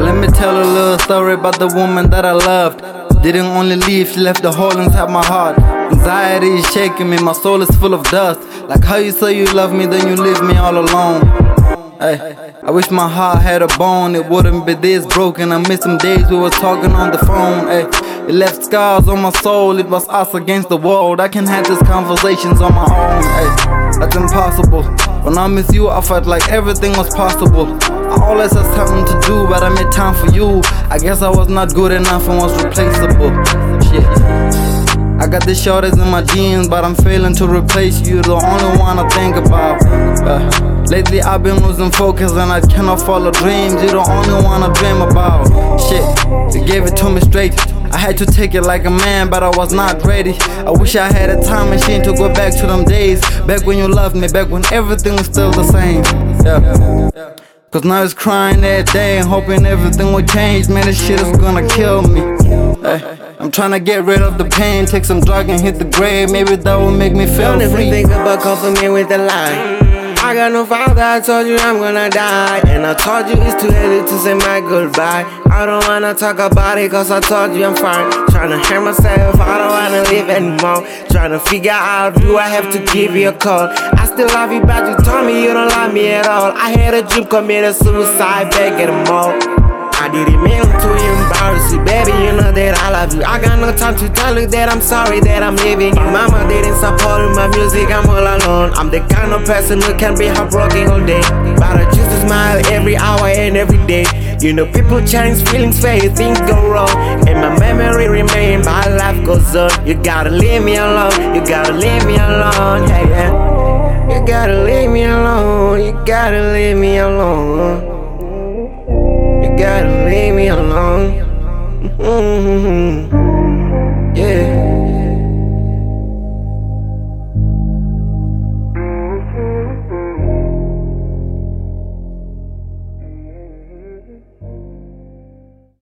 Let me tell a little story about the woman that I loved. Didn't only leave, she left a hole inside my heart. Anxiety is shaking me, my soul is full of dust. Like how you say you love me, then you leave me all alone. Hey, I wish my heart had a bone, it wouldn't be this broken. I miss some days we were talking on the phone. Hey, it left scars on my soul, it was us against the world. I can have these conversations on my own. Hey, that's impossible. When I miss you, I felt like everything was possible. I always had something to do, but I made time for you. I guess I was not good enough and was replaceable. Shit. I got the shorties in my jeans, but I'm failing to replace you. The only one I think about. Lately I've been losing focus and I cannot follow dreams. You're the only one I dream about. Shit, you gave it to me straight. I had to take it like a man, but I was not ready. I wish I had a time machine to go back to them days. Back when you loved me, back when everything was still the same. Yeah. Cause now it's crying every day and hoping everything will change. Man, this shit is gonna kill me. Hey, I'm trying to get rid of the pain, take some drug and hit the grave. Maybe that will make me feel Don't free. ever think about comfort me with a lie. I got no father, I told you I'm gonna die. And I told you it's too early to say my goodbye. I don't wanna talk about it cause I told you I'm fine. Tryna hear myself, I don't wanna live anymore. Tryna figure out, do I have to give you a call? I still love you but you told me you don't love me at all. I had a dream, committed suicide, back at the mall. I didn't mean to embarrass you, baby, you know that I love you. I got no time to tell you that I'm sorry that I'm leaving you. Mama didn't support my music, I'm all alone. I'm the kind of person who can be heartbroken all day, but I choose to smile every hour and every day. You know people change, feelings fade, things go wrong, and my memory remains, my life goes on. You gotta leave me alone, you gotta leave me alone, yeah, yeah. You gotta leave me alone, you gotta leave me alone. You gotta leave me alone.